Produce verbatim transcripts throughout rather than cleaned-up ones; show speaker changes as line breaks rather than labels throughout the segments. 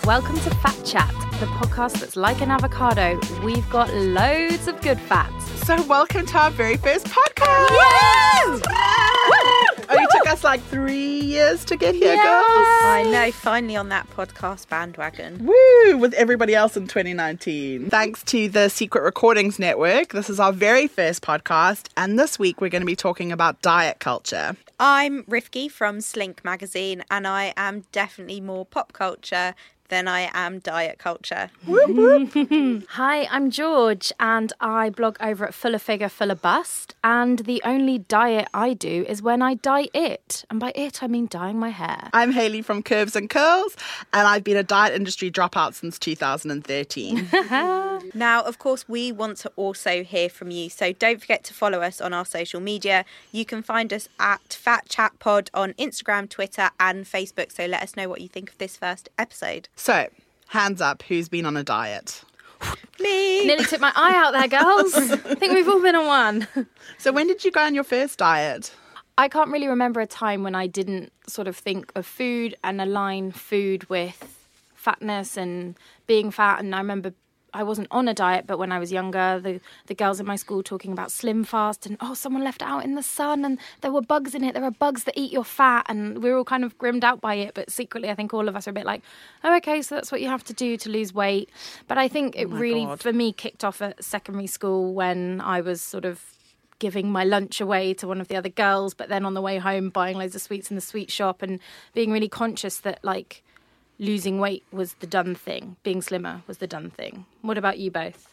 Welcome to Fat Chat, the podcast that's like an avocado. We've got loads of good fats.
So welcome to our very first podcast.
Yes!
Only took us like three years to get here,
Yes!
girls.
I know, finally on that podcast bandwagon.
Woo! With everybody else in twenty nineteen. Thanks to the Secret Recordings Network. This is our very first podcast, and this week we're going to be talking about diet culture.
I'm Rifki from Slink magazine, and I am definitely more pop culture than I am diet culture.
Whoop, whoop.
Hi, I'm George, and I blog over at Fuller Figure, Fuller Bust, and the only diet I do is when I dye it. And by it, I mean dyeing my hair.
I'm Hayley from Curves and Curls, and I've been a diet industry dropout since two thousand thirteen.
Now, of course, we want to also hear from you, so don't forget to follow us on our social media. You can find us at Fat Chat Pod on Instagram, Twitter and Facebook, so let us know what you think of this first episode.
So, hands up, who's been on a diet?
Me!
Nearly took my eye out there, girls. I think we've all been on one.
So when did you go on your first diet?
I can't really remember a time when I didn't sort of think of food and align food with fatness and being fat. And I remember I wasn't on a diet, but when I was younger, the, the girls in my school talking about Slim Fast and, oh, someone left it out in the sun and there were bugs in it. There are bugs that eat your fat. And we were all kind of grimmed out by it. But secretly, I think all of us are a bit like, oh, okay, so that's what you have to do to lose weight. But I think it
Oh my
really,
God.
for me, kicked off at secondary school when I was sort of giving my lunch away to one of the other girls, but then on the way home buying loads of sweets in the sweet shop and being really conscious that, like, losing weight was the done thing. Being slimmer was the done thing. What about you both?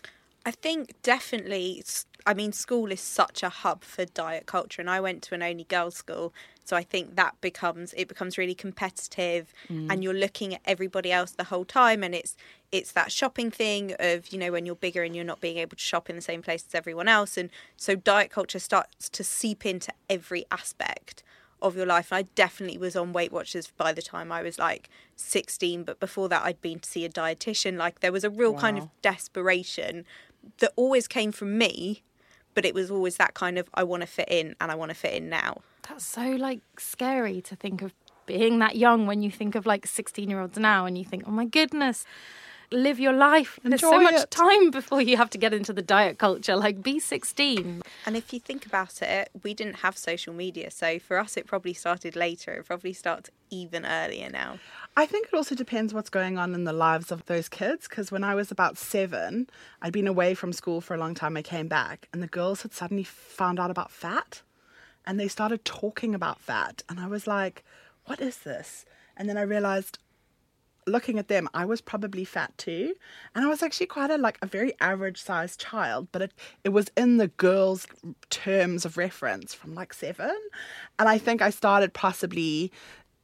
I think definitely, I mean, school is such a hub for diet culture, and I went to an only girls' school, so I think that becomes, it becomes really competitive, mm. and you're looking at everybody else the whole time, and it's it's that shopping thing of, you know, when you're bigger and you're not being able to shop in the same place as everyone else, and so diet culture starts to seep into every aspect of your life. And I definitely was on Weight Watchers by the time I was like sixteen, but before that I'd been to see a dietitian. Like, there was a real
Wow.
kind of desperation that always came from me, but it was always that kind of, I want to fit in and I want to fit in now.
That's so, like, scary to think of being that young when you think of, like, sixteen-year-olds now and you think, oh, my goodness, live your life. There's so
Enjoy
much
it.
time before you have to get into the diet culture. Like, be sixteen.
And if you think about it, we didn't have social media, so for us it probably started later. It probably starts even earlier now.
I think it also depends what's going on in the lives of those kids, because when I was about seven, I'd been away from school for a long time. I came back and the girls had suddenly found out about fat and they started talking about fat. And I was like, what is this? And then I realized, looking at them, I was probably fat too. And I was actually quite a, like a very average sized child, but it, it was in the girls' terms of reference from like seven. And I think I started possibly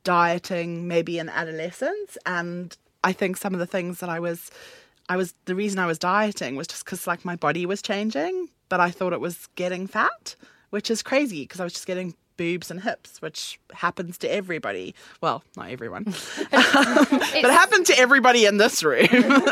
dieting maybe in adolescence. And I think some of the things that I was, I was, the reason I was dieting was just because like my body was changing, but I thought it was getting fat, which is crazy because I was just getting boobs and hips, which happens to everybody. Well, not everyone. um, but it happened to everybody in this room.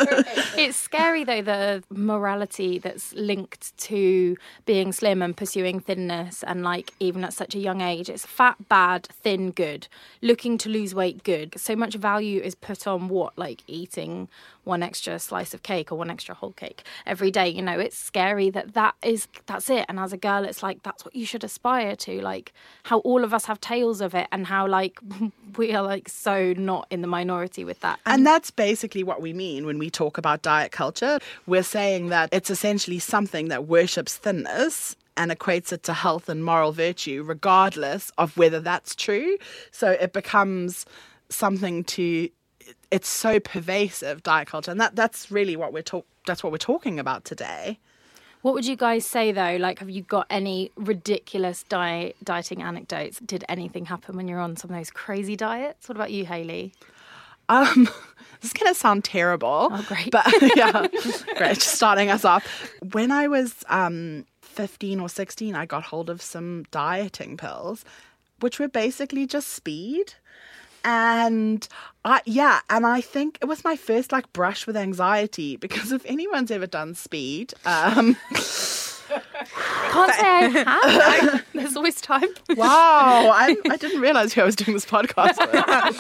It's scary, though, the morality that's linked to being slim and pursuing thinness, and, like, even at such a young age. It's fat, bad, thin, good. Looking to lose weight, good. So much value is put on what? Like, eating one extra slice of cake or one extra whole cake every day. You know, it's scary that that is, that's it. And as a girl, it's like, that's what you should aspire to. Like, how all of us have tales of it and how, like, we are, like, so not in the minority with that.
And that's basically what we mean when we talk about diet culture. We're saying that it's essentially something that worships thinness and equates it to health and moral virtue, regardless of whether that's true. So it becomes something to, it's so pervasive, diet culture. And that, that's really what we're talk, that's what we're talking about today.
What would you guys say, though? Like, have you got any ridiculous diet dieting anecdotes? Did anything happen when you're on some of those crazy diets? What about you, Hayley?
Um, this is going to sound terrible.
Oh, great.
But yeah, great. Just starting us off. When I was um, fifteen or sixteen, I got hold of some dieting pills, which were basically just speed. And I, yeah, and I think it was my first like brush with anxiety, because if anyone's ever done speed, um,
Can't say I have. There's It's always time.
Wow, I, I didn't realize who I was doing this podcast with.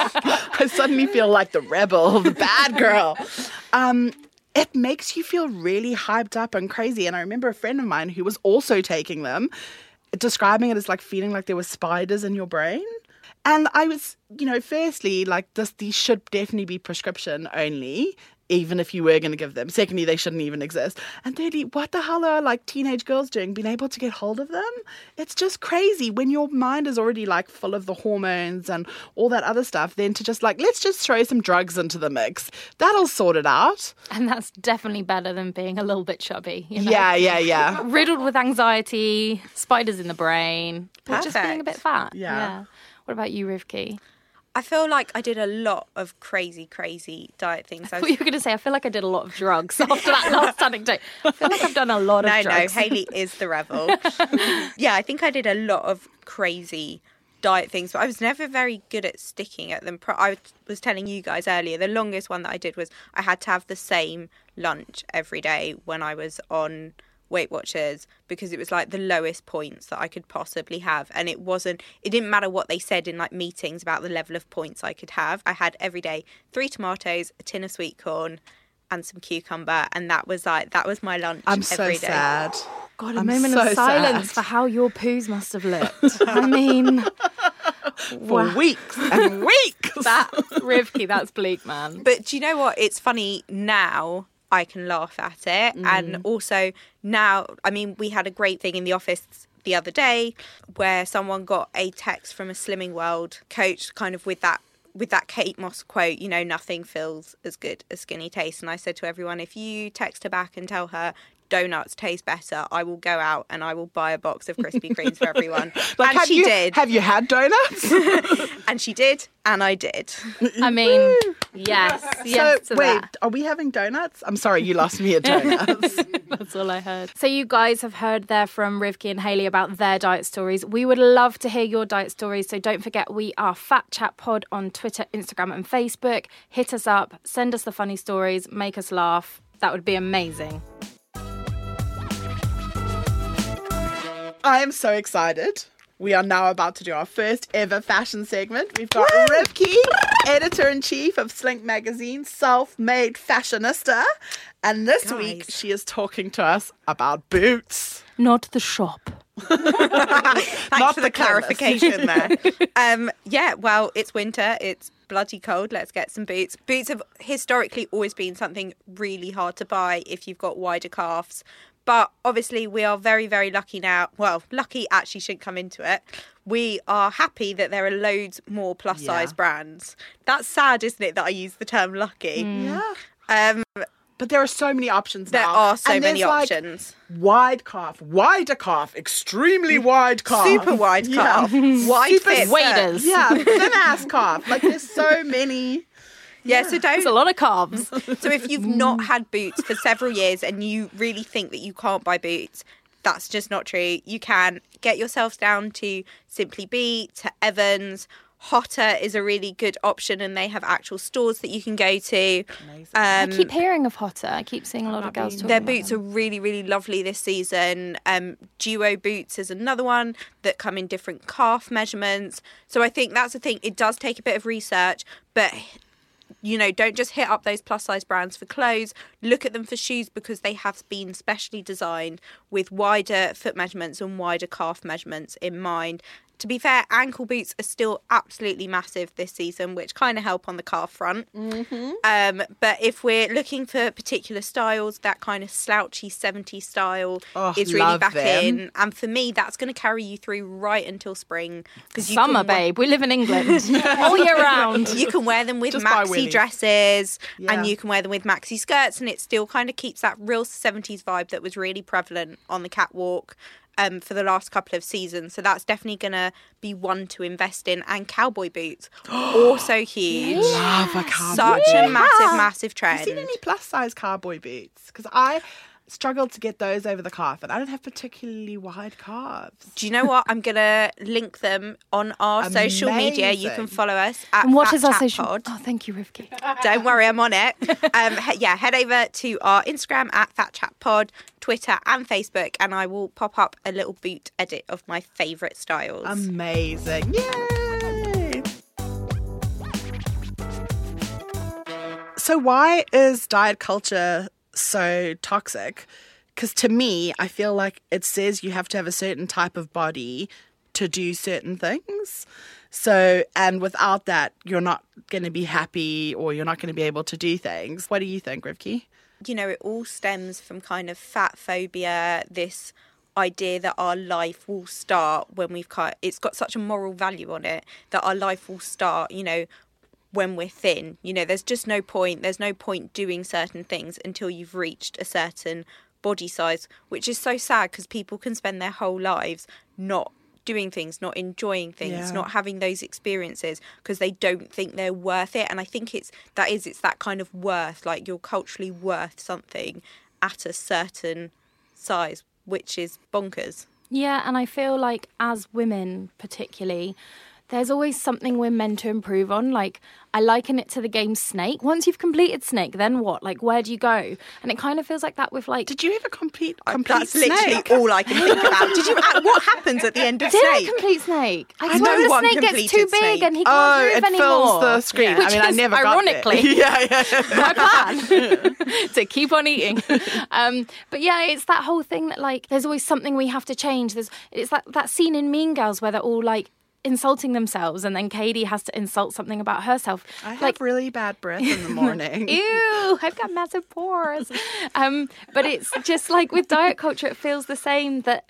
I suddenly feel like the rebel, the bad girl. Um, it makes you feel really hyped up and crazy. And I remember a friend of mine who was also taking them, describing it as like feeling like there were spiders in your brain. And I was, you know, firstly, like this, these should definitely be prescription only, even if you were going to give them. Secondly, they shouldn't even exist. And thirdly, what the hell are like teenage girls doing, being able to get hold of them? It's just crazy when your mind is already like full of the hormones and all that other stuff, then to just like, let's just throw some drugs into the mix. That'll sort it out.
And that's definitely better than being a little bit chubby. You know?
Yeah, yeah, yeah.
Riddled with anxiety, spiders in the brain, or just being a
Perfect.
bit fat.
Yeah.
What about you, Rivki?
I feel like I did a lot of crazy, crazy diet things. I
I thought you were going to say, I feel like I did a lot of drugs after that last anecdote. I feel like I've done a lot of
no,
drugs.
no, Hayley is the rebel. Yeah, I think I did a lot of crazy diet things, but I was never very good at sticking at them. Pro- I was telling you guys earlier, the longest one that I did was I had to have the same lunch every day when I was on Weight Watchers, because it was like the lowest points that I could possibly have, and it wasn't it didn't matter what they said in like meetings about the level of points I could have. I had every day three tomatoes, a tin of sweet corn and some cucumber, and that was like that was my lunch
I'm so
every day.
sad.
God, a
I'm
moment
so
of silence
sad.
for how your poos must have looked. I mean,
For
wow.
weeks and weeks.
that, Rivki, that's bleak, man.
But do you know what? It's funny now. I can laugh at it.
Mm.
And also now, I mean, we had a great thing in the office the other day where someone got a text from a Slimming World coach kind of with that with that Kate Moss quote, you know, nothing feels as good as skinny taste. And I said to everyone, if you text her back and tell her donuts taste better, I will go out and I will buy a box of Krispy Kremes for everyone.
Like,
and
have
she
you,
did.
Have you had donuts?
And she did. And I did.
I mean, yes, yes
so,
to
wait,
that.
are we having donuts? I'm sorry, you lost me at donuts.
That's all I heard. So you guys have heard there from Rivki and Hayley about their diet stories. We would love to hear your diet stories. So don't forget, we are Fat Chat Pod on Twitter, Instagram and Facebook. Hit us up, send us the funny stories, make us laugh. That would be amazing.
I am so excited. We are now about to do our first ever fashion segment. We've got Rivki, editor-in-chief of Slink Magazine, self-made fashionista. And this
Guys.
week, she is talking to us about boots.
Not the shop.
Thanks
Not
for
the
the clarification there. Um, yeah, well, it's winter. It's bloody cold. Let's get some boots. Boots have historically always been something really hard to buy if you've got wider calves. But obviously we are very, very lucky now. Well, lucky actually shouldn't come into it. We are happy that there are loads more plus size
Yeah.
brands. That's sad, isn't it, that I use the term lucky?
Yeah.
Um,
But there are so many options
there
now.
are so
And
many
there's, like,
options.
wide calf, wider calf, extremely wide calf.
Super wide
Yeah.
calf. Wide
Super
fit.
waders.
Yeah, thin ass calf. Like there's so many.
Yeah, so don't
It's a lot of carbs.
So if you've not had boots for several years and you really think that you can't buy boots, that's just not true. You can get yourselves down to Simply Be, to Evans. Hotter is a really good option and they have actual stores that you can go to.
Amazing.
I
Um,
keep hearing of Hotter. I keep seeing a lot of girls talking
their
about
boots
them.
are really, really lovely this season. Um, Duo boots is another one that come in different calf measurements. So I think that's the thing. It does take a bit of research, but you know, don't just hit up those plus size brands for clothes. Look at them for shoes because they have been specially designed with wider foot measurements and wider calf measurements in mind. To be fair, ankle boots are still absolutely massive this season, which kind of help on the calf front. Mm-hmm. Um, but if we're looking for particular styles, that kind of slouchy seventies style
Oh,
is really
love
back
them.
in. And for me, that's going to carry you through right until spring. Because
Summer, babe. We live in England all year round.
You can wear them with
Just buy
maxi
willies.
dresses
Yeah.
and you can wear them with maxi skirts, and it still kind of keeps that real seventies vibe that was really prevalent on the catwalk um, for the last couple of seasons. So that's definitely going to be one to invest in. And cowboy boots, also huge.
Love a cowboy
Such
boot.
a massive, massive
Have you
trend.
seen any plus size cowboy boots? Because I, struggled to get those over the calf, and I don't have particularly wide calves.
Do you know what? I'm going to link them on our social media. You can follow us at
And what
Fat
is our
Chat
social?
Pod.
Oh, thank you, Rivki.
Don't worry, I'm on it. Um, he- yeah, head over to our Instagram at Fat Chat Pod, Twitter and Facebook, and I will pop up a little boot edit of my favourite styles.
Amazing. Yay! So why is diet culture so toxic? Because to me, I feel like it says you have to have a certain type of body to do certain things. So, and without that, you're not going to be happy or you're not going to be able to do things. What do you think, Rivki?
You know, it all stems from kind of fat phobia, this idea that our life will start when we've cut. It's got such a moral value on it that our life will start, you know, when we're thin. You know, there's just no point. There's no point doing certain things until you've reached a certain body size, which is so sad because people can spend their whole lives not doing things, not enjoying things,
Yeah.
not having those experiences because they don't think they're worth it. And I think it's that is it's that kind of worth, like you're culturally worth something at a certain size, which is bonkers.
Yeah, and I feel like as women particularly, there's always something we're meant to improve on. Like, I liken it to the game Snake. Once you've completed Snake, then what? Like, where do you go? And it kind of feels like that with, like...
Did you ever complete complete
That's literally
Snake?
all I can think about. Did you? What happens at the end of
Did
Snake?
I complete Snake? I
I
swear
know
the
one
snake gets too
completed
big
Snake.
and he
Oh,
can't
it
move anymore.
fills the screen.
Yeah.
I mean, I
Which is,
never got
ironically,
there. yeah, yeah.
my plan to keep on eating. Um, but yeah, it's that whole thing that, like, there's always something we have to change. There's It's that, that scene in Mean Girls where they're all, like, insulting themselves and then Katie has to insult something about herself.
I have
like,
really bad breath in the morning.
ew, I've got massive pores. Um, but it's just like with diet culture, it feels the same that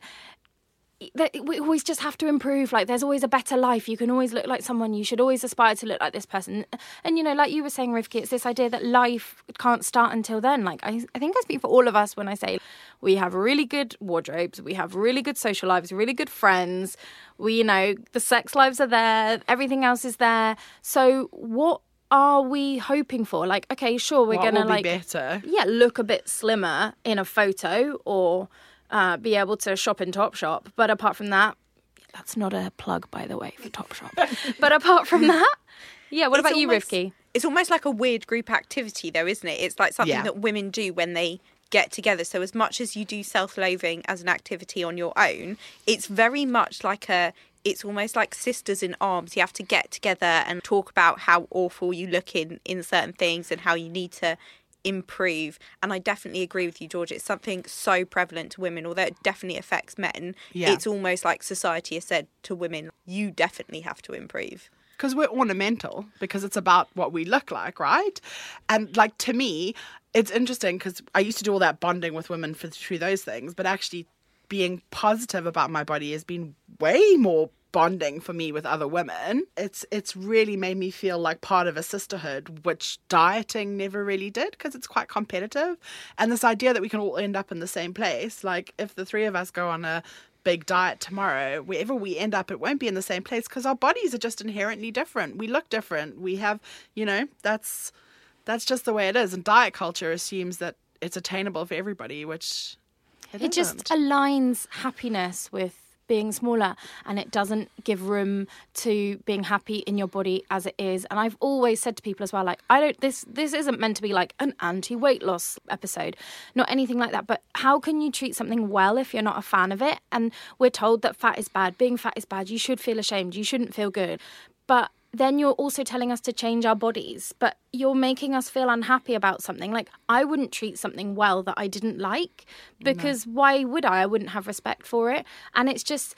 that we always just have to improve. Like, there's always a better life. You can always look like someone. You should always aspire to look like this person. And, you know, like you were saying, Rivki, it's this idea that life can't start until then. Like, I, I think I speak for all of us when I say we have really good wardrobes. We have really good social lives, really good friends. We, you know, the sex lives are there. Everything else is there. So what are we hoping for? Like, okay, sure, we're
What
going to,
will be
like,
better?
yeah, look a bit slimmer in a photo or uh, be able to shop in Topshop. But apart from that, that's not a plug, by the way, for Topshop. But apart from that, yeah, what
It's
about you,
almost-
Rivki?
It's almost like a weird group activity, though, isn't it? It's like something
Yeah.
that women do when they get together. So as much as you do self-loathing as an activity on your own, it's very much like a... It's almost like sisters in arms. You have to get together and talk about how awful you look in, in certain things and how you need to improve. And I definitely agree with you, George. It's something so prevalent to women, although it definitely affects men.
Yeah.
It's almost like society has said to women, you definitely have to improve.
Because we're ornamental, because it's about what we look like, right? And like, to me, it's interesting because I used to do all that bonding with women for, through those things, but actually being positive about my body has been way more bonding for me with other women. It's it's really made me feel like part of a sisterhood, which dieting never really did, because it's quite competitive. And this idea that we can all end up in the same place, like if the three of us go on a big diet tomorrow, wherever we end up, it won't be in the same place because our bodies are just inherently different. We look different. We have, you know, that's that's just the way it is. And diet culture assumes that it's attainable for everybody, which it,
It just
isn't.
aligns happiness with being smaller, and it doesn't give room to being happy in your body as it is. And I've always said to people as well, like, I don't, this this isn't meant to be like an anti-weight loss episode, not anything like that, but how can you treat something well if you're not a fan of it? And we're told that fat is bad, being fat is bad, you should feel ashamed, you shouldn't feel good. But then you're also telling us to change our bodies, but you're making us feel unhappy about something. Like, I wouldn't treat something well that I didn't like, because no. Why would I? I wouldn't have respect for it. And it's just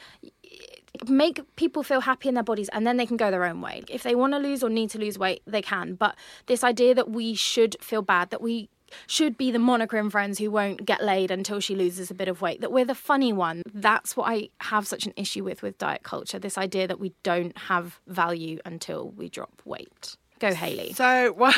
make people feel happy in their bodies, and then they can go their own way. If they want to lose or need to lose weight, they can. But this idea that we should feel bad, that we should be the Monica in Friends who won't get laid until she loses a bit of weight, that we're the funny one. That's what I have such an issue with with diet culture, this idea that we don't have value until we drop weight. Go, Hayley.
So, what,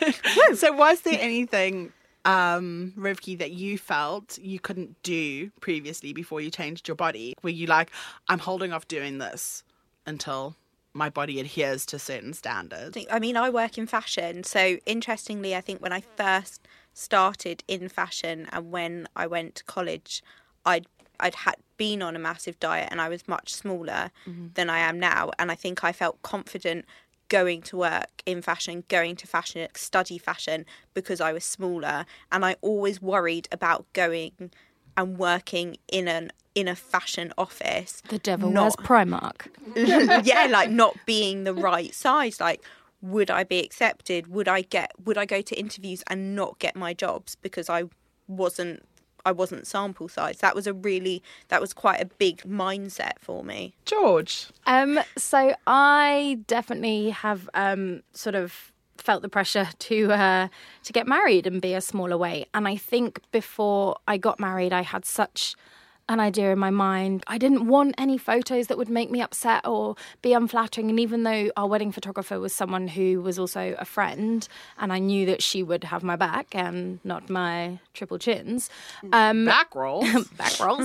so was there anything, um, Rivki, that you felt you couldn't do previously before you changed your body? Were you like, I'm holding off doing this until my body adheres to certain standards?
I mean, I work in fashion. So interestingly, I think when I first started in fashion and when I went to college, I'd I'd had been on a massive diet and I was much smaller mm-hmm. than I am now. And I think I felt confident going to work in fashion, going to fashion, study fashion because I was smaller. And I always worried about going and working in an in a fashion office.
The devil
not,
wears Primark.
Yeah, like not being the right size. Like, would I be accepted? Would I get? Would I go to interviews and not get my jobs because I wasn't? I wasn't sample size. That was a really, that was quite a big mindset for me.
George.
Um, so I definitely have um, sort of felt the pressure to uh, to get married and be a smaller weight. And I think before I got married, I had such an idea in my mind. I didn't want any photos that would make me upset or be unflattering. And even though our wedding photographer was someone who was also a friend, and I knew that she would have my back and not my triple chins. Um,
back rolls.
back rolls.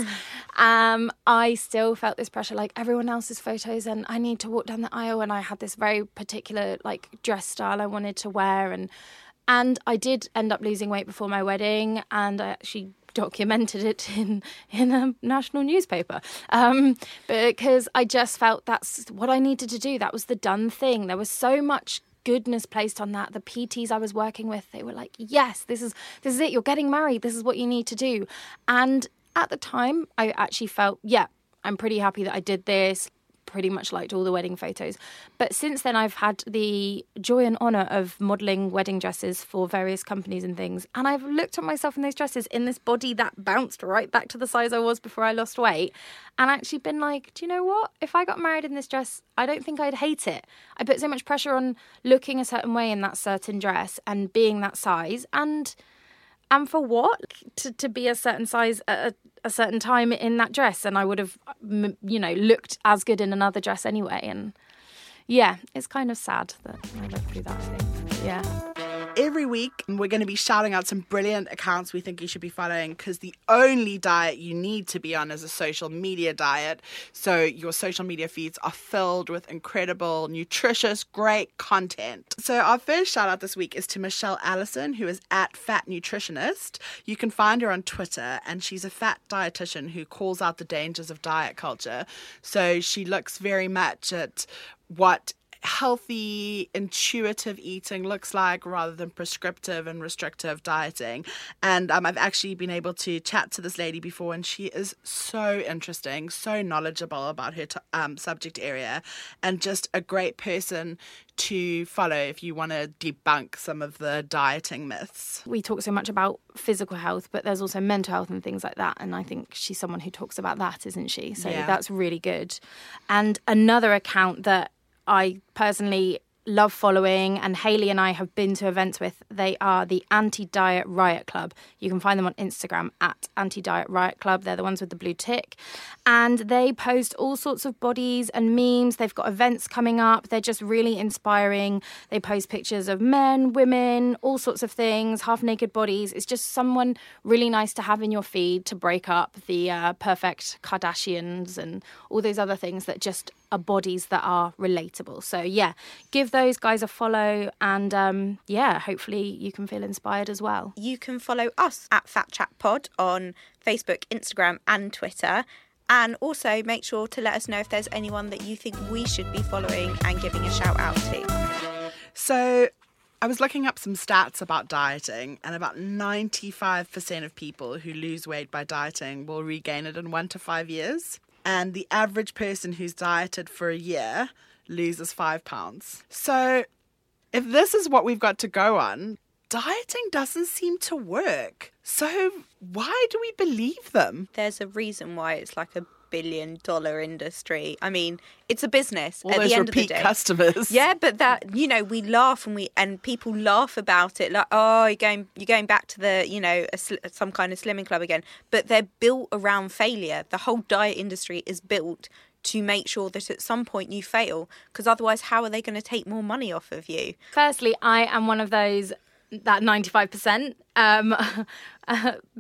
Um, I still felt this pressure, like everyone else's photos, and I need to walk down the aisle. And I had this very particular like dress style I wanted to wear. And and I did end up losing weight before my wedding, and I actually documented it in in a national newspaper um, because I just felt that's what I needed to do. That was the done thing. There was so much goodness placed on that. The P Ts I was working with, they were like, yes, this is this is it. You're getting married. This is what you need to do. And at the time, I actually felt, yeah, I'm pretty happy that I did this. Pretty much liked all the wedding photos. But since then, I've had the joy and honour of modelling wedding dresses for various companies and things. And I've looked at myself in those dresses in this body that bounced right back to the size I was before I lost weight. And actually been like, do you know what? If I got married in this dress, I don't think I'd hate it. I put so much pressure on looking a certain way in that certain dress and being that size. And and for what? To, to be a certain size at a, a certain time in that dress. And I would have, you know, looked as good in another dress anyway. And yeah, it's kind of sad that I went through that thing. But yeah.
Every week, we're going to be shouting out some brilliant accounts we think you should be following, because the only diet you need to be on is a social media diet. So your social media feeds are filled with incredible, nutritious, great content. So our first shout out this week is to Michelle Allison, who is at Fat Nutritionist. You can find her on Twitter, and she's a fat dietitian who calls out the dangers of diet culture. So she looks very much at what healthy, intuitive eating looks like rather than prescriptive and restrictive dieting. And um, I've actually been able to chat to this lady before, and she is so interesting, so knowledgeable about her t- um, subject area, and just a great person to follow if you want to debunk some of the dieting myths.
We talk so much about physical health, but there's also mental health and things like that. And I think she's someone who talks about that, isn't she? So yeah. That's really good. And another account that I personally love following, and Hayley and I have been to events with, they are the Anti-Diet Riot Club. You can find them on Instagram at Anti-Diet Riot Club. They're the ones with the blue tick. And they post all sorts of bodies and memes. They've got events coming up. They're just really inspiring. They post pictures of men, women, all sorts of things, half-naked bodies. It's just someone really nice to have in your feed to break up the uh, perfect Kardashians and all those other things that just are bodies that are relatable. So yeah, give those guys a follow, and um, yeah, hopefully you can feel inspired as well.
You can follow us at Fat Chat Pod on Facebook, Instagram and Twitter. And also make sure to let us know if there's anyone that you think we should be following and giving a shout out to.
So I was looking up some stats about dieting, and about ninety-five percent of people who lose weight by dieting will regain it in one to five years. And the average person who's dieted for a year loses five pounds. So if this is what we've got to go on, dieting doesn't seem to work. So why do we believe them?
There's a reason why it's like a billion dollar industry. I mean, it's a business.
All
at
those
the end
repeat
of the day.
Customers.
Yeah, but that, you know, we laugh and we and people laugh about it, like, oh, you're going you're going back to the, you know, a, some kind of slimming club again. But they're built around failure. The whole diet industry is built to make sure that at some point you fail, because otherwise, how are they going to take more money off of you?
Firstly, I am one of those, that ninety-five percent. Um, uh,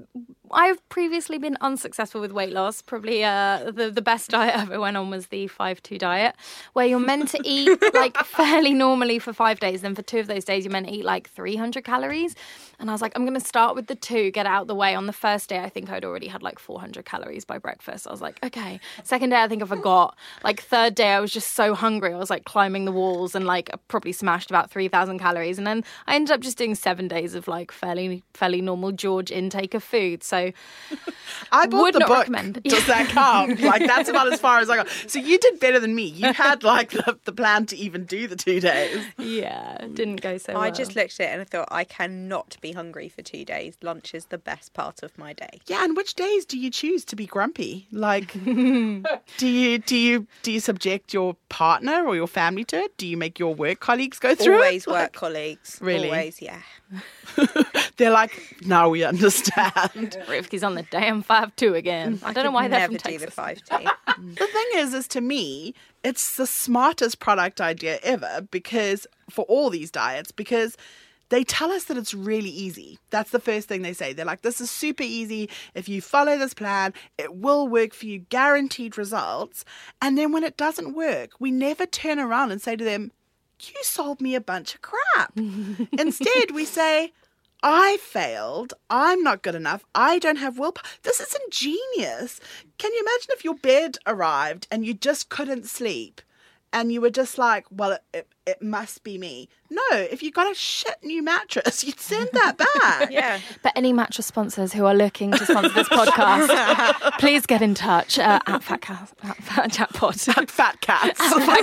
I've previously been unsuccessful with weight loss. Probably uh, the, the best diet I ever went on was the five two diet, where you're meant to eat like fairly normally for five days. Then for two of those days, you're meant to eat like three hundred calories. And I was like, I'm going to start with the two, get it out of the way. On the first day, I think I'd already had like four hundred calories by breakfast. I was like, okay. Second day, I think I forgot. Like third day, I was just so hungry. I was like climbing the walls and like probably smashed about three thousand calories. And then I ended up just doing seven days of like fairly fairly normal George intake of food. So
I bought
would
the
not
book.
recommend.
Does that count? Like, that's about as far as I got. So you did better than me. You had like the, the plan to even do the two days.
Yeah, didn't go so well.
I just looked at it and I thought, I cannot be hungry for two days. Lunch is the best part of my day.
Yeah, and which days do you choose to be grumpy? Like, do you do you do you subject your partner or your family to it? Do you make your work colleagues go through
Always
it?
work
Like,
colleagues.
Really?
Always, yeah.
they're like, now we understand.
Rivki's on the damn five two again. I don't know why they're
never
from
do the
Texas.
five T.
The thing is, is to me, it's the smartest product idea ever because for all these diets, because they tell us that it's really easy. That's the first thing they say. They're like, this is super easy. If you follow this plan, it will work for you, guaranteed results. And then when it doesn't work, we never turn around and say to them, you sold me a bunch of crap. Instead, we say, I failed. I'm not good enough. I don't have willpower. This is ingenious. Can you imagine if your bed arrived and you just couldn't sleep and you were just like, well, it, it, it must be me. No, if you got a shit new mattress, you'd send that back.
Yeah.
But any mattress sponsors who are looking to sponsor this podcast, please get in touch uh, at Fat Cat, at Fat Chatpot.
Fat cats.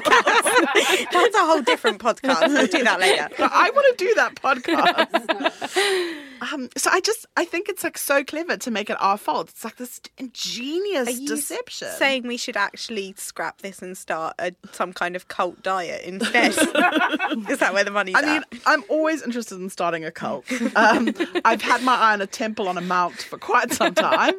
That's a whole different podcast. We'll do that later.
I want to do that podcast. Um, so I just, I think it's like so clever to make it our fault. It's like this ingenious
Are you
deception.
saying we should actually scrap this and start a, some kind of cult diet instead? Is that where the money's
I mean,
at?
I'm always interested in starting a cult. Um, I've had my eye on a temple on a mount for quite some time.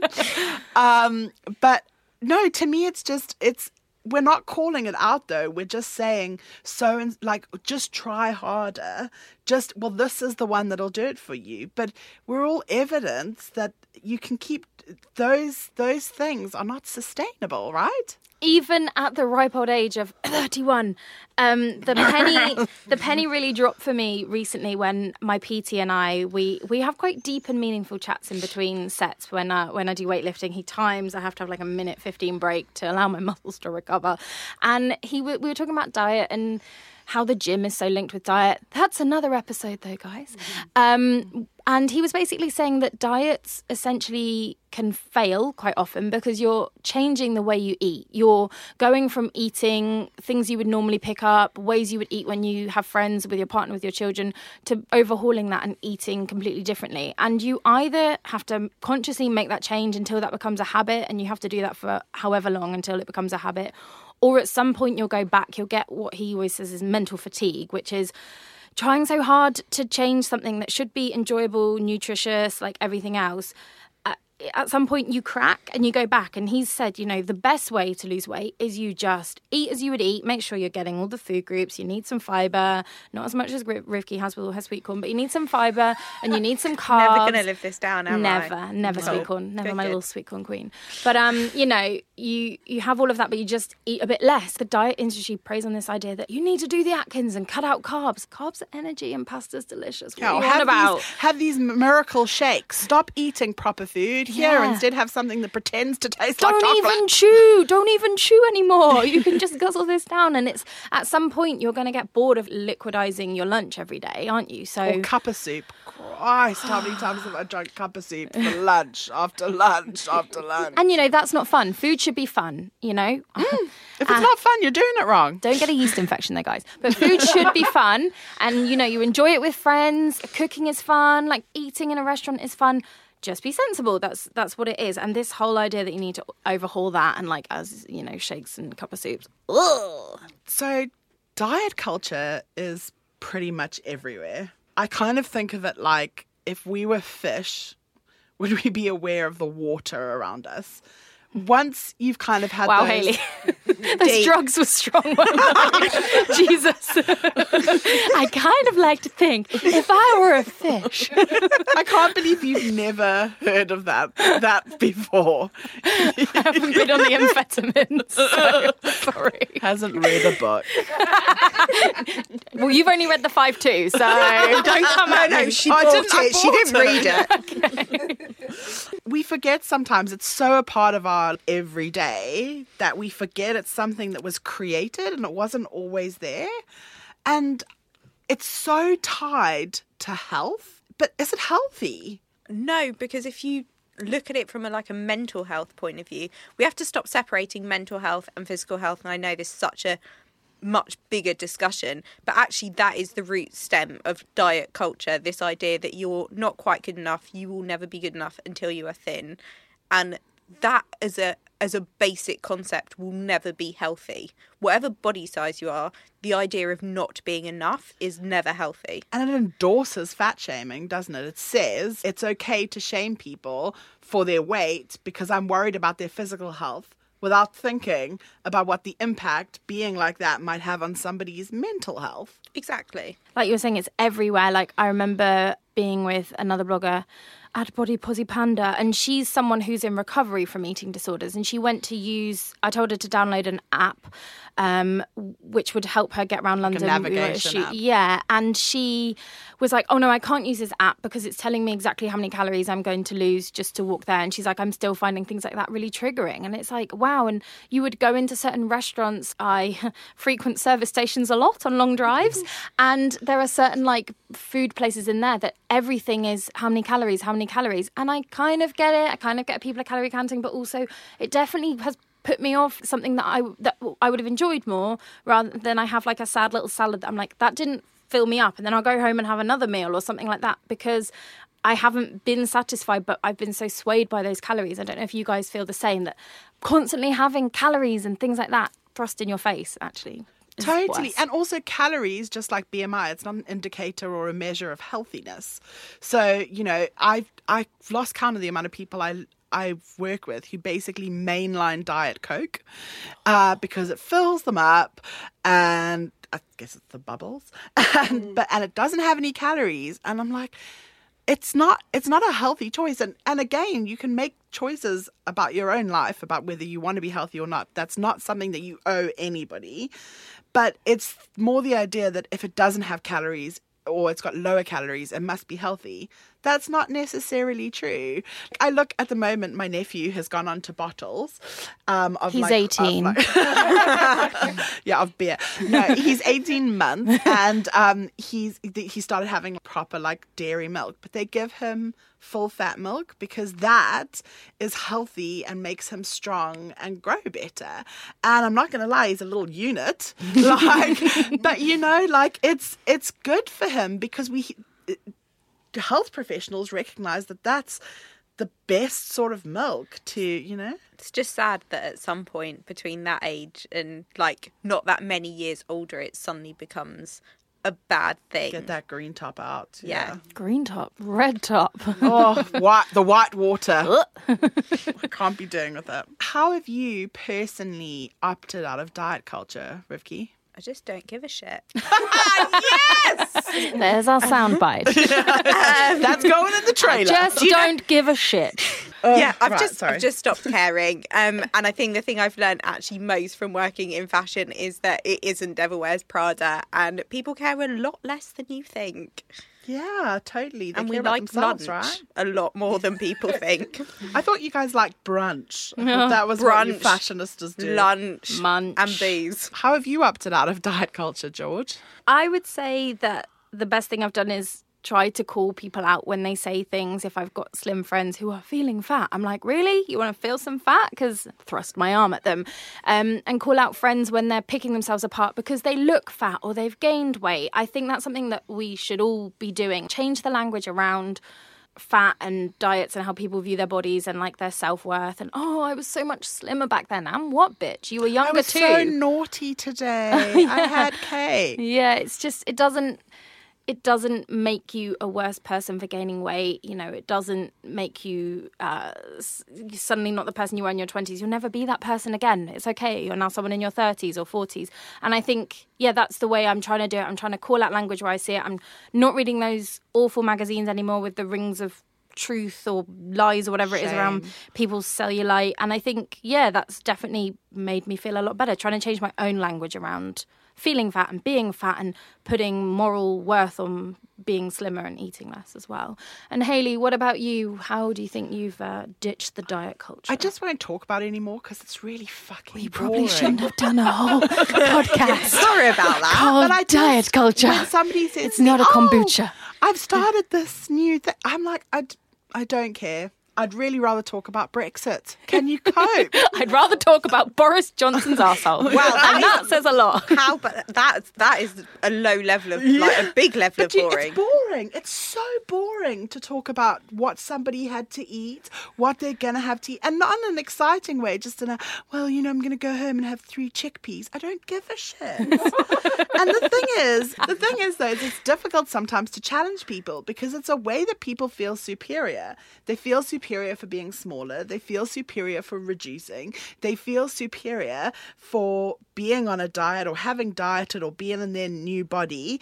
Um, but no, to me, it's just, it's, we're not calling it out though. We're just saying, so, and like, just try harder. Just, well, this is the one that'll do it for you. But we're all evidence that you can keep those, those things are not sustainable, right?
Even at the ripe old age of thirty-one, um, the penny the penny really dropped for me recently when my P T and I we we have quite deep and meaningful chats in between sets. When uh, when I do weightlifting, he times I have to have like a minute fifteen break to allow my muscles to recover, and he we were talking about diet and how the gym is so linked with diet. That's another episode though, guys. Um, and he was basically saying that diets essentially can fail quite often because you're changing the way you eat. You're going from eating things you would normally pick up, ways you would eat when you have friends, with your partner, with your children, to overhauling that and eating completely differently. And you either have to consciously make that change until that becomes a habit, and you have to do that for however long until it becomes a habit, or at some point you'll go back, you'll get what he always says is mental fatigue, which is trying so hard to change something that should be enjoyable, nutritious, like everything else. At some point you crack and you go back. And he's said, you know, the best way to lose weight is you just eat as you would eat. Make sure you're getting all the food groups. You need some fibre, not as much as Rivki has with all her sweet corn, but you need some fibre and you need some carbs.
Never going to live this down, am
never,
I?
Never,
No.
sweet corn. Never
Good,
my
good.
little sweet corn queen. But, um, you know, you, you have all of that, but you just eat a bit less. The diet industry preys on this idea that you need to do the Atkins and cut out carbs. Carbs are energy and pasta's delicious. What
Oh,
are you
have
on about?
These, have these miracle shakes. Stop eating proper food here.
Yeah.
Instead, have something that pretends to taste
Don't
like chocolate.
even chew. Don't even chew anymore. You can just guzzle this down, and it's at some point you're going to get bored of liquidizing your lunch every day, aren't you? So
Or cup of soup. Christ, how many times have I drunk cup of soup for lunch, after lunch, after lunch?
and you know that's not fun. Food should be fun. You know.
If it's not fun, you're doing it wrong.
Don't get a yeast infection though, guys. But food should be fun, and you know you enjoy it with friends. Cooking is fun. Like eating in a restaurant is fun. Just be sensible. That's that's what it is. And this whole idea that you need to overhaul that and like as you know shakes and cup of soups. Ugh.
So diet culture is pretty much everywhere. I kind of think of it like if we were fish, would we be aware of the water around us? once you've kind of had
Wow,
those...
Hayley. Those drugs were strong. Jesus. I kind of like to think if I were a fish.
I can't believe you've never heard of that that before.
I haven't been on the amphetamines, so sorry.
Hasn't read a book.
Well, you've only read the five two, so don't come
No,
at
no,
me.
she
I
bought
didn't- I
it. She
bought
didn't read it.
We forget sometimes it's so a part of our everyday that we forget it's something that was created and it wasn't always there. And it's so tied to health. But is it healthy?
No, because if you look at it from a, like a mental health point of view, we have to stop separating mental health and physical health. And I know this is such a much bigger discussion, but actually that is the root stem of diet culture, this idea that you're not quite good enough, you will never be good enough until you are thin. And that as a as a basic concept will never be healthy. Whatever body size you are, the idea of not being enough is never healthy.
And it endorses fat shaming, doesn't it? It says it's okay to shame people for their weight because I'm worried about their physical health, without thinking about what the impact being like that might have on somebody's mental health.
Exactly.
Like you were saying, it's everywhere. Like I remember being with another blogger, Ad Body Posy Panda, and she's someone who's in recovery from eating disorders, and she went to use, I told her to download an app um, which would help her get around
Like a
London.
navigation
she,
app.
Yeah, and she was like, oh no, I can't use this app because it's telling me exactly how many calories I'm going to lose just to walk there. And she's like, I'm still finding things like that really triggering. And it's like, wow. And you would go into certain restaurants. I frequent service stations a lot on long drives, and there are certain like food places in there that everything is how many calories, how many calories. And I kind of get it. I kind of get people are calorie counting, but also it definitely has put me off something that I that I would have enjoyed more, rather than I have like a sad little salad that I'm like, that didn't fill me up, and then I'll go home and have another meal or something like that because I haven't been satisfied, but I've been so swayed by those calories. I don't know if you guys feel the same, that constantly having calories and things like that thrust in your face actually.
Totally.
Worse.
And also calories, just like B M I, it's not an indicator or a measure of healthiness. So, you know, I've, I've lost count of the amount of people I I work with who basically mainline Diet Coke uh, because it fills them up, and I guess it's the bubbles, and, but, and it doesn't have any calories. And I'm like, it's not it's not a healthy choice. And, and again, you can make choices about your own life, about whether you want to be healthy or not. That's not something that you owe anybody. But it's more the idea that if it doesn't have calories or it's got lower calories, it must be healthy. That's not necessarily true. I look at the moment, my nephew has gone on to bottles. Um, of
He's
like,
eighteen.
Of like, yeah, of beer. No, he's eighteen months, and um, he's he started having proper like dairy milk, but they give him full fat milk because that is healthy and makes him strong and grow better. And I'm not going to lie, he's a little unit, like, but you know, like it's it's good for him because we health professionals recognize that that's the best sort of milk to, you know.
It's just sad that at some point between that age and like not that many years older, it suddenly becomes a bad thing.
Get that green top out.
Yeah.
Yeah.
Green top, red top.
Oh, white, the white water. I can't be doing with it. How have you personally opted out of diet culture, Rivki?
I just don't give a shit.
There's our soundbite.
That's going in the trailer.
Just don't give a shit.
Oh,
yeah, I've
right,
just
sorry.
I've just stopped caring. Um, and I think the thing I've learned actually most from working in fashion is that it isn't Devil Wears Prada, and people care a lot less than you think.
Yeah, totally. They
and
care
we
about
like
themselves,
lunch
right?
a lot more than people think.
I thought you guys liked brunch. I thought that was what you
Brunch,
fashionistas do.
Lunch
Munch.
and booze.
How have you opted out of diet culture, George?
I would say that the best thing I've done is try to call people out when they say things. If I've got slim friends who are feeling fat, I'm like, really? You want to feel some fat? Because thrust my arm at them. Um, and call out friends when they're picking themselves apart because they look fat or they've gained weight. I think that's something that we should all be doing. Change the language around fat and diets and how people view their bodies and like their self-worth. And oh, I was so much slimmer back then. I'm what, bitch? You were younger
I was
too.
so naughty today. I had cake.
Yeah, it's just, it doesn't, it doesn't make you a worse person for gaining weight. You know, it doesn't make you uh, suddenly not the person you were in your twenties. You'll never be that person again. It's okay. You're now someone in your thirties or forties. And I think, yeah, that's the way I'm trying to do it. I'm trying to call out language where I see it. I'm not reading those awful magazines anymore with the rings of truth or lies or whatever
Shame.
it is around people's cellulite. And I think, yeah, that's definitely made me feel a lot better, trying to change my own language around feeling fat and being fat and putting moral worth on being slimmer and eating less as well. And Hayley, what about you? How do you think you've uh, ditched the diet culture?
I just won't talk about it anymore because it's really fucking
We
boring.
probably shouldn't have done a whole podcast.
Sorry about that.
Called
But I just-
diet culture.
When somebody says
It's
to me,
not a
"Oh,
kombucha."
I've started this new thing. I'm like, I, d- I don't care. I'd really rather talk about Brexit. Can you cope?
I'd rather talk about Boris Johnson's arsehole.
Well,
and that says a lot.
How, but that that is a low level of, like a big level
But
of
you-
boring.
It's boring. It's so boring to talk about what somebody had to eat, what they're going to have to eat, and not in an exciting way, just in a, well, you know, I'm going to go home and have three chickpeas. I don't give a shit. And the thing is, the thing is, though, is it's difficult sometimes to challenge people because it's a way that people feel superior. They feel superior for being smaller. They feel superior for reducing. They feel superior for being on a diet or having dieted or being in their new body.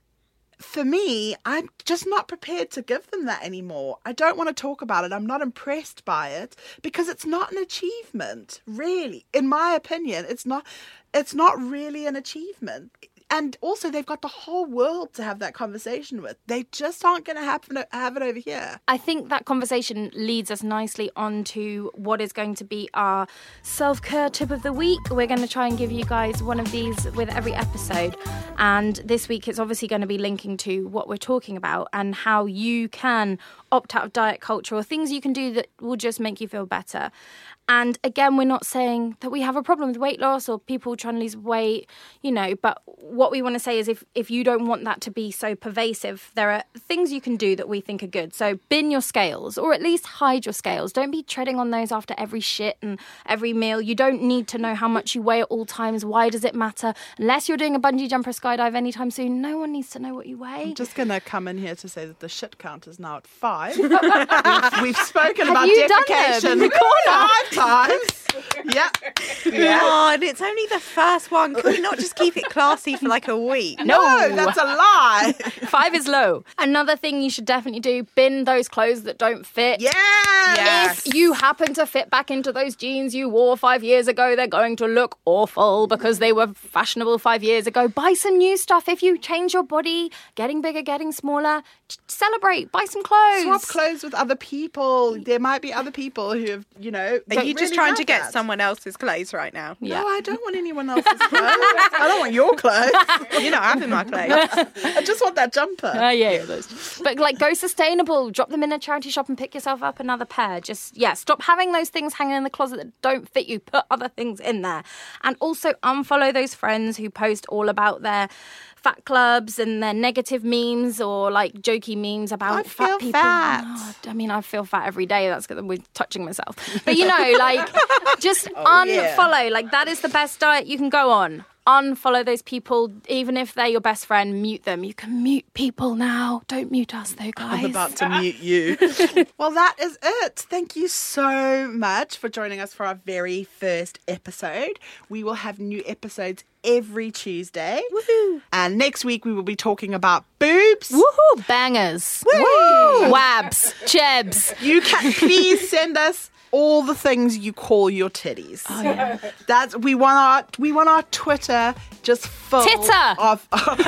For me, I'm just not prepared to give them that anymore. I don't want to talk about it. I'm not impressed by it because it's not an achievement, really. In my opinion, it's not it's not really an achievement. And also, they've got the whole world to have that conversation with. They just aren't going to have, have it over here.
I think that conversation leads us nicely on to what is going to be our self-care tip of the week. We're going to try and give you guys one of these with every episode. And this week, it's obviously going to be linking to what we're talking about and how you can opt out of diet culture or things you can do that will just make you feel better. And again, we're not saying that we have a problem with weight loss or people trying to lose weight, you know, but what we want to say is if, if you don't want that to be so pervasive, there are things you can do that we think are good. So bin your scales or at least hide your scales. Don't be treading on those after every shit and every meal. You don't need to know how much you weigh at all times. Why does it matter? Unless you're doing a bungee jump or skydive anytime soon, no one needs to know what you weigh.
I'm just going to come in here to say that the shit count is now at five. we've, we've spoken
Have
about
you done
defecation
them in the corner?
five times. Yep. Yeah.
Oh, and it's only the first one. Can we not just keep it classy for like a week?
No, that's a lie.
Five is low. Another thing you should definitely do, bin those clothes that don't fit.
Yeah.
Yes.
If you happen to fit back into those jeans you wore five years ago, they're going to look awful because they were fashionable five years ago. Buy some new stuff. If you change your body, getting bigger, getting smaller, celebrate. Buy some clothes.
Swap clothes with other people. There might be other people who have, you know.
Are you just
really
trying
had
to get
that.
someone else's clothes right now?
Yeah.
No, I don't want anyone else's clothes. I don't want your clothes.
You're not having my clothes.
I just want that jumper.
Uh, yeah, yeah, those. But like, go sustainable. Drop them in a charity shop and pick yourself up another pair. Just yeah, stop having those things hanging in the closet that don't fit you. Put other things in there, and also unfollow those friends who post all about their fat clubs and their negative memes or like jokey memes about
I
fat
feel
people.
fat.
Oh, I mean, I feel fat every day. That's because we're touching myself. But you know, like, just
Oh,
unfollow.
yeah.
Like, that is the best diet you can go on. Unfollow those people, even if they're your best friend. Mute them. You can mute people now. Don't mute us, though, guys.
I'm about to mute you. Well, that is it. Thank you so much for joining us for our very first episode. We will have new episodes every Tuesday.
Woohoo!
And next week we will be talking about boobs.
Woohoo! Bangers.
Woo!
Wabs. Chebs.
You can please send us all the things you call your titties.
Oh, yeah.
That's we want our we want our Twitter just full
Titter.
of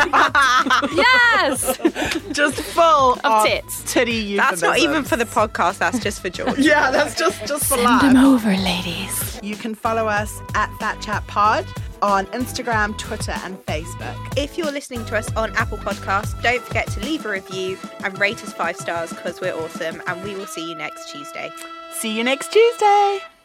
Yes!
just full of,
tits.
titty
That's not even
euphemisms.
for the podcast. That's just for George.
Yeah, that's just just for
Send
live.
them over, ladies.
You can follow us at Fat Chat Pod on Instagram, Twitter, and Facebook.
If you're listening to us on Apple Podcasts, don't forget to leave a review and rate us five stars because we're awesome. And we will see you next Tuesday.
See you next Tuesday.